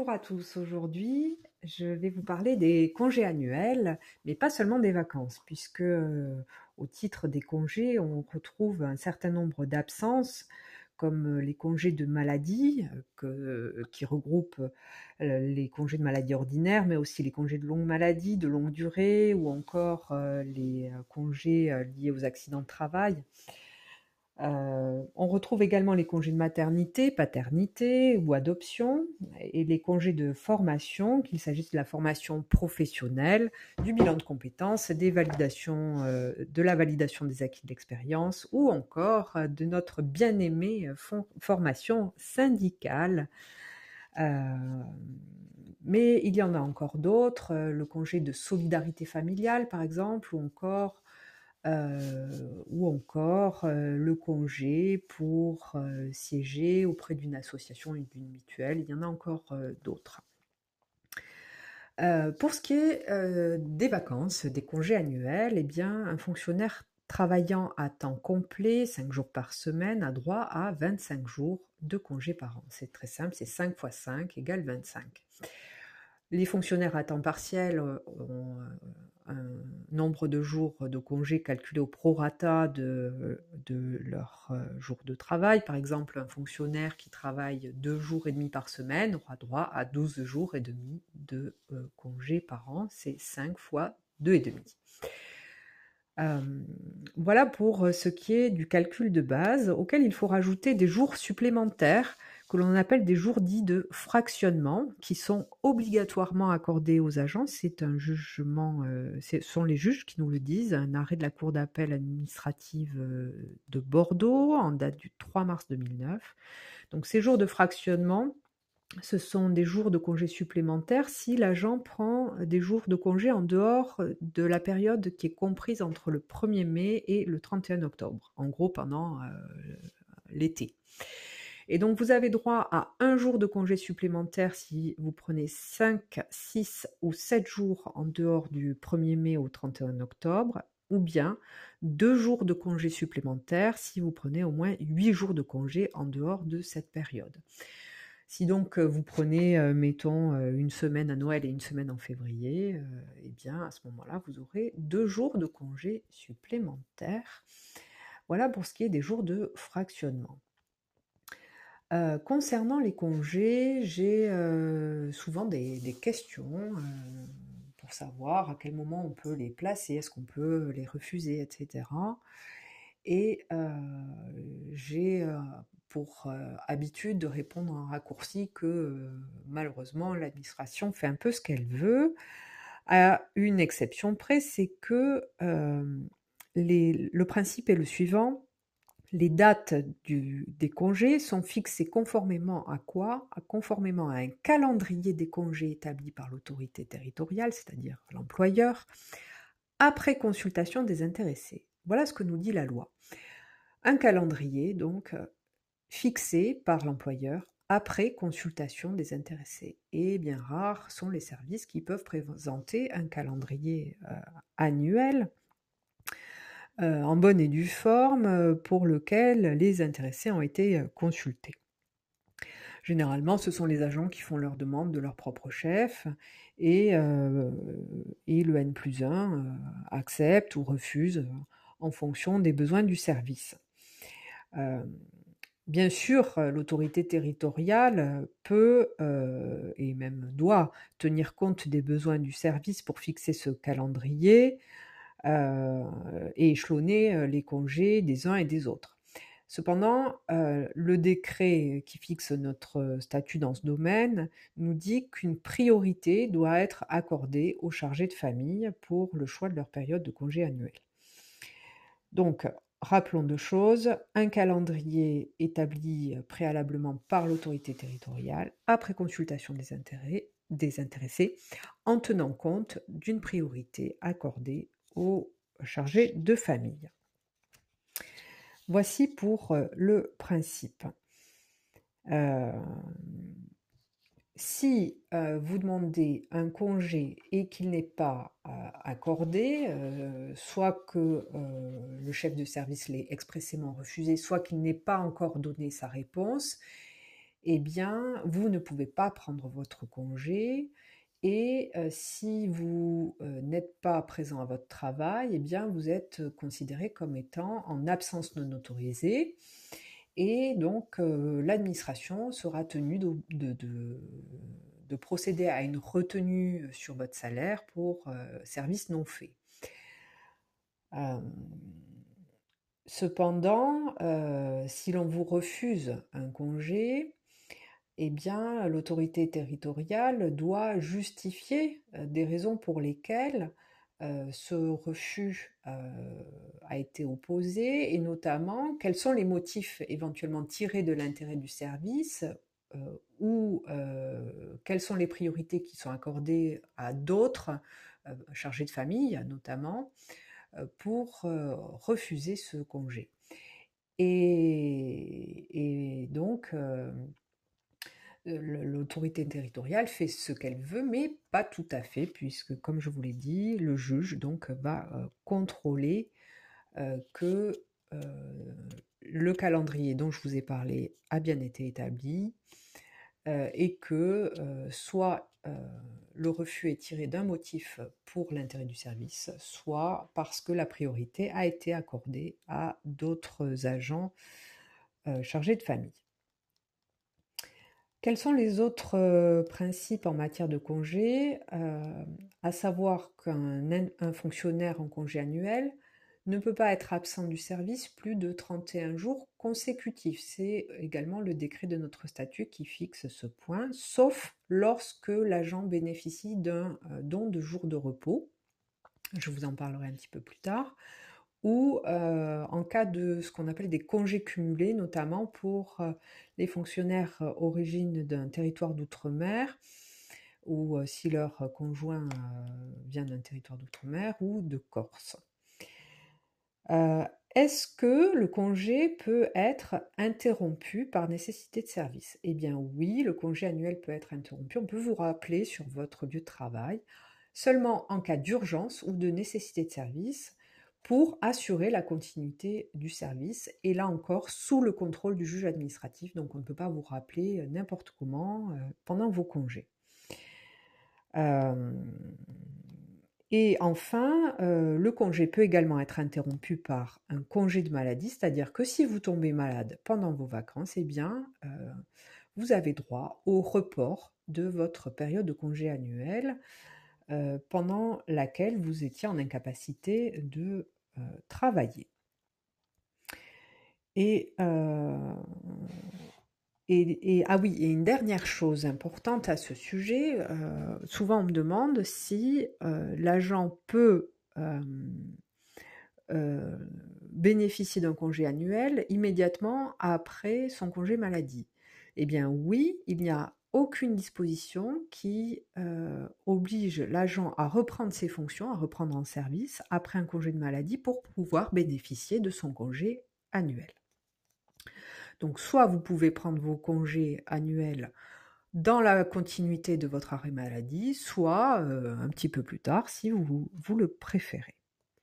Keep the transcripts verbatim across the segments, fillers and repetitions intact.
Bonjour à tous. Aujourd'hui, je vais vous parler des congés annuels, mais pas seulement des vacances, puisque euh, au titre des congés, on retrouve un certain nombre d'absences, comme euh, les congés de maladie, euh, que- qui regroupent euh, les congés de maladie ordinaires, mais aussi les congés de longue maladie, de longue durée, ou encore euh, les euh, congés euh, liés aux accidents de travail. Euh, on retrouve également les congés de maternité, paternité ou adoption et les congés de formation, qu'il s'agisse de la formation professionnelle, du bilan de compétences, des validations, euh, de la validation des acquis de l'expérience ou encore euh, de notre bien-aimée euh, fon- formation syndicale. Euh, mais il y en a encore d'autres, euh, le congé de solidarité familiale par exemple, ou encore euh, ou encore euh, le congé pour euh, siéger auprès d'une association ou d'une mutuelle. Il y en a encore euh, d'autres. Euh, pour ce qui est euh, des vacances, des congés annuels, eh bien, un fonctionnaire travaillant à temps complet, cinq jours par semaine, a droit à vingt-cinq jours de congés par an. C'est très simple, c'est cinq fois cinq égale vingt-cinq. Les fonctionnaires à temps partiel euh, ont euh, un nombre de jours de congés calculé au prorata de, de leur euh, jour de travail. Par exemple, un fonctionnaire qui travaille deux jours et demi par semaine aura droit à douze jours et demi de euh, congés par an. C'est cinq fois deux et demi. Euh, voilà pour ce qui est du calcul de base, auquel il faut rajouter des jours supplémentaires que l'on appelle des jours dits de fractionnement, qui sont obligatoirement accordés aux agents. C'est un jugement, euh, ce sont les juges qui nous le disent, un arrêt de la Cour d'appel administrative euh, de Bordeaux en date du trois mars deux mille neuf. Donc ces jours de fractionnement, ce sont des jours de congé supplémentaires si l'agent prend des jours de congé en dehors de la période qui est comprise entre le premier mai et le trente et un octobre, en gros pendant euh, l'été. Et donc vous avez droit à un jour de congé supplémentaire si vous prenez cinq, six ou sept jours en dehors du premier mai au trente et un octobre, ou bien deux jours de congé supplémentaires si vous prenez au moins huit jours de congé en dehors de cette période. Si donc euh, vous prenez, euh, mettons, euh, une semaine à Noël et une semaine en février, euh, eh bien à ce moment-là, vous aurez deux jours de congés supplémentaires. Voilà pour ce qui est des jours de fractionnement. Euh, concernant les congés, j'ai euh, souvent des, des questions euh, pour savoir à quel moment on peut les placer, est-ce qu'on peut les refuser, et cetera. Et euh, j'ai euh, pour euh, habitude de répondre en raccourci que euh, malheureusement l'administration fait un peu ce qu'elle veut, à une exception près, c'est que euh, les, le principe est le suivant. Les dates du, des congés sont fixées conformément à quoi? Conformément à un calendrier des congés établi par l'autorité territoriale, c'est-à-dire l'employeur, après consultation des intéressés. Voilà ce que nous dit la loi. Un calendrier, donc, fixé par l'employeur après consultation des intéressés. Et bien rares sont les services qui peuvent présenter un calendrier euh, annuel euh, en bonne et due forme euh, pour lequel les intéressés ont été euh, consultés. Généralement, ce sont les agents qui font leur demande de leur propre chef et, euh, et le N plus un euh, accepte ou refuse euh, en fonction des besoins du service. Euh, Bien sûr, l'autorité territoriale peut euh, et même doit tenir compte des besoins du service pour fixer ce calendrier euh, et échelonner les congés des uns et des autres. Cependant, euh, le décret qui fixe notre statut dans ce domaine nous dit qu'une priorité doit être accordée aux chargés de famille pour le choix de leur période de congé annuel. Donc, rappelons deux choses, un calendrier établi préalablement par l'autorité territoriale après consultation des, intérêts, des intéressés en tenant compte d'une priorité accordée aux chargés de famille. Voici pour le principe. Euh, si euh, vous demandez un congé et qu'il n'est pas euh, accordé, euh, soit que euh, le chef de service l'ait expressément refusé, soit qu'il n'ait pas encore donné sa réponse, eh bien, vous ne pouvez pas prendre votre congé et euh, si vous euh, n'êtes pas présent à votre travail, eh bien, vous êtes considéré comme étant en absence non autorisée et donc euh, l'administration sera tenue de, de, de, de procéder à une retenue sur votre salaire pour euh, service non fait. Euh, cependant, euh, si l'on vous refuse un congé, eh bien, l'autorité territoriale doit justifier euh, des raisons pour lesquelles euh, ce refus euh, a été opposé et notamment quels sont les motifs éventuellement tirés de l'intérêt du service euh, ou euh, quelles sont les priorités qui sont accordées à d'autres euh, chargés de famille notamment euh, pour euh, refuser ce congé. Et, et donc, euh, l'autorité territoriale fait ce qu'elle veut, mais pas tout à fait, puisque, comme je vous l'ai dit, le juge donc va euh, contrôler euh, que euh, le calendrier dont je vous ai parlé a bien été établi euh, et que euh, soit euh, le refus est tiré d'un motif pour l'intérêt du service, soit parce que la priorité a été accordée à d'autres agents euh, chargés de famille. Quels sont les autres euh, principes en matière de congé? euh, À savoir qu'un un fonctionnaire en congé annuel ne peut pas être absent du service plus de trente et un jours consécutifs. C'est également le décret de notre statut qui fixe ce point, sauf lorsque l'agent bénéficie d'un euh, don de jours de repos. Je vous en parlerai un petit peu plus tard. Ou euh, en cas de ce qu'on appelle des congés cumulés, notamment pour euh, les fonctionnaires euh, origines d'un territoire d'outre-mer, ou euh, si leur conjoint euh, vient d'un territoire d'outre-mer, ou de Corse. Euh, Est-ce que le congé peut être interrompu par nécessité de service? Eh bien oui, le congé annuel peut être interrompu. On peut vous rappeler sur votre lieu de travail, seulement en cas d'urgence ou de nécessité de service, pour assurer la continuité du service, et là encore sous le contrôle du juge administratif, donc on ne peut pas vous rappeler n'importe comment euh, pendant vos congés. Euh, et enfin, euh, le congé peut également être interrompu par un congé de maladie, c'est-à-dire que si vous tombez malade pendant vos vacances, eh bien, euh, vous avez droit au report de votre période de congé annuel euh, pendant laquelle vous étiez en incapacité de euh, travailler. Et, euh, et, et, ah oui, et une dernière chose importante à ce sujet, euh, souvent on me demande si euh, l'agent peut euh, euh, bénéficier d'un congé annuel immédiatement après son congé maladie. Eh bien oui, il n'y a aucune disposition qui euh, oblige l'agent à reprendre ses fonctions, à reprendre en service après un congé de maladie pour pouvoir bénéficier de son congé annuel. Donc soit vous pouvez prendre vos congés annuels dans la continuité de votre arrêt maladie, soit euh, un petit peu plus tard si vous, vous le préférez.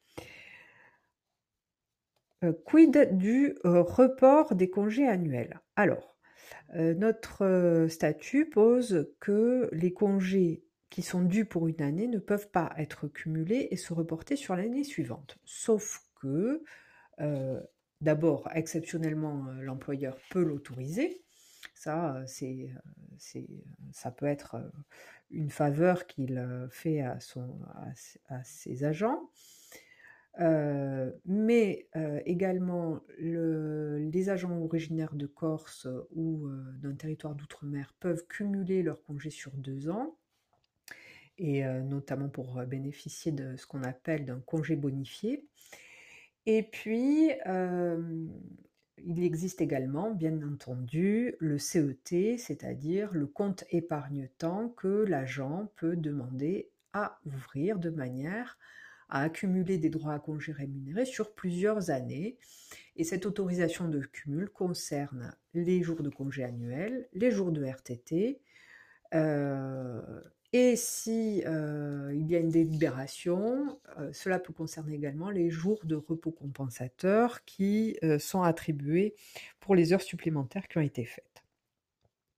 Euh, quid du euh, report des congés annuels? Alors, euh, notre euh, statut pose que les congés qui sont dus pour une année ne peuvent pas être cumulés et se reporter sur l'année suivante. Sauf que, euh, d'abord, exceptionnellement, euh, l'employeur peut l'autoriser. Ça, c'est, c'est, ça peut être une faveur qu'il fait à, son, à, à ses agents. Euh, mais euh, également, le, les agents originaires de Corse ou euh, d'un territoire d'outre-mer peuvent cumuler leurs congés sur deux ans, et euh, notamment pour bénéficier de ce qu'on appelle d'un congé bonifié. Et puis, euh, il existe également, bien entendu, le C E T, c'est-à-dire le compte épargne-temps que l'agent peut demander à ouvrir de manière à accumuler des droits à congés rémunérés sur plusieurs années. Et cette autorisation de cumul concerne les jours de congé annuels, les jours de R T T, euh, et si euh, il y a une délibération, euh, cela peut concerner également les jours de repos compensateurs qui euh, sont attribués pour les heures supplémentaires qui ont été faites.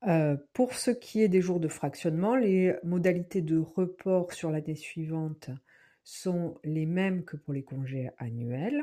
Heu, pour ce qui est des jours de fractionnement, les modalités de report sur l'année suivante sont les mêmes que pour les congés annuels.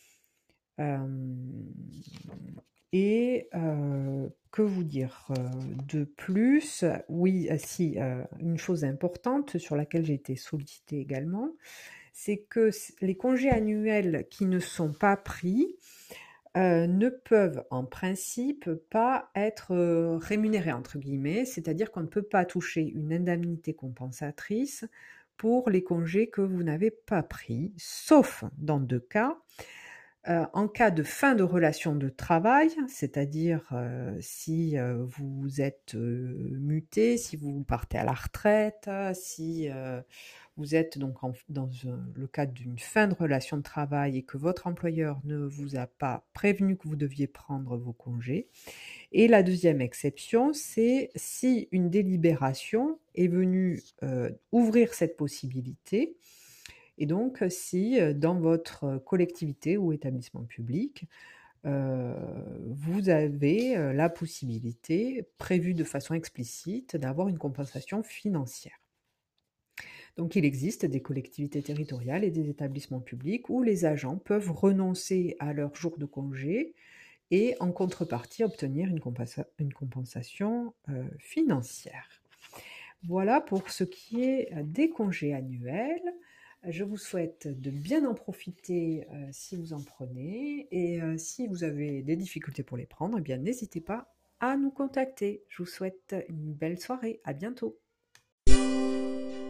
Hem et heu, que vous dire, heu, de plus? Oui, ah si, heu, une chose importante sur laquelle j'ai été sollicitée également, c'est que s les congés annuels qui ne sont pas pris, heu, ne peuvent en principe pas être, heu, «rémunérés» entre guillemets, c'est-à-dire qu'on ne peut pas toucher une indemnité compensatrice pour les congés que vous n'avez pas pris, sauf dans deux cas. Heu, en cas de fin de relation de travail, c'est-à-dire, heu, si, heu, vous êtes, heu, muté, si vous partez à la retraite, si, heu, vous êtes donc en f dans un le cadre d'une fin de relation de travail et que votre employeur ne vous a pas prévenu que vous deviez prendre vos congés. Et la deuxième exception, c'est si une délibération est venue, heu, ouvrir cette possibilité et donc si, heu, dans votre collectivité ou établissement public, heu, vous avez, heu, la possibilité, prévue de façon explicite, d'avoir une compensation financière. Donc il existe des collectivités territoriales et des établissements publics où les agents peuvent renoncer à leurs jours de congé et en contrepartie obtenir une compensa une compensation, heu, financière. Voilà pour ce qui est, heu, des congés annuels. Je vous souhaite de bien en profiter, heu, si vous en prenez et heu, si vous avez des difficultés pour les prendre, eh bien n'hésitez pas à nous contacter. Je vous souhaite une belle soirée. À bientôt.